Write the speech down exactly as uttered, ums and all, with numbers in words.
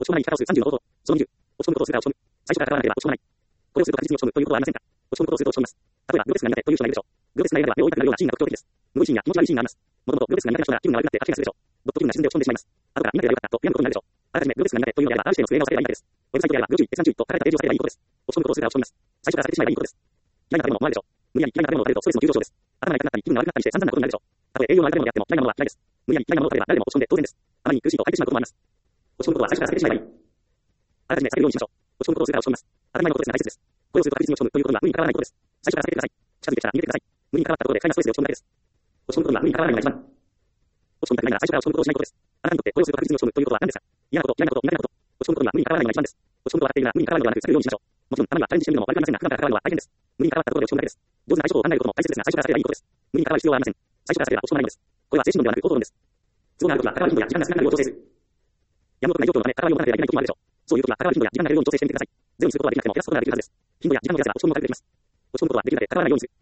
落ち込まない言い方をするさんじゅうの方法。落ち込むにじゅう。落ち込むことをするか落ち込む。最初から変わらなければ落ち込まない。これをすると確実に落ち込むということはありませんか。落ち込むことをすると落ち込みます。例えば、グロテスクな苦手という人がいるでしょう。グロテスクな嫌では目を追いたくなるようなシーンが特徴的です。無意心や気持ち悪いシーンがあります。もともとグロテスクが苦手な人が気分が悪くなって吐き気がするでしょう。ドット気分が沈んで落ち込んでしまいます。後から苦手が良かったと悔やむことになるでしょう。あらかじめグロテスクが苦手というのであれば、ある程度の末を避ければいいだけです。ウェブサイトであれば、要注意、閲覧注意と書かれたページを避ければいいことです。落ち込むことをするから落ち込みます。最初から避けてしまえばいいことです。嫌いな食べ物もあるでしょう。無理やり嫌いな食べ物を食べるとストレスの急上昇です。頭が痛くなったり気分が悪くなったりして散々なことになるでしょう。たとえ栄養のある食べ物であっても嫌いなものは嫌いです。無理やり嫌いなものを食べれば誰でも落ち込んで当然です。あまりに苦しいと吐いてしまうこともあります。落ち込むことは最初から避けてしまえばいい。あらかじめ避けるようにしましょう。落ち込むことをするから落ち込みます。当たり前のことですが大切です。これをすると確実に落ち込むということには無理に関わらないことです。最初から避けてください。近づいてきたら逃げてください。無理に関わったことで不快なストレスで落ち込むだけです。落ち込むことには無理に関わらないのが一番。落ち込みたくないなら最初から落ち込むことをしないことです。あなたにとってこれをすると確実に落ち込むということは何ですか。嫌なこと、嫌いなこと、苦手なこと。落ち込むことには無理に関わらないのが一番です。落ち込むことがあっているなら無理に関わるのではなく避けるようにしましょう。もちろんたまにはチャレンジしてみるのも悪くありませんが、普段から関わるのは大変です。無理に関わったところで落ち込むだけです。上手な相性を考えることも大切ですが、最初から避ければいいことです。無理に関わる必要はありません。最初から避ければ落ち込まないのです。これは精神論ではなく行動論です。都合があるときは関わる頻度や時間が少なくなるよう調整する。やむを得ない状況のため関わりを持たなければいけない時もあるでしょう。そういう時は関わる頻度や時間が減るように調整してみてください。ゼロにすることはできなくても減らすことができるはずです。頻度や時間を増やせば落ち込むことができます。落ち込むことはできるだけ関わらないようにする。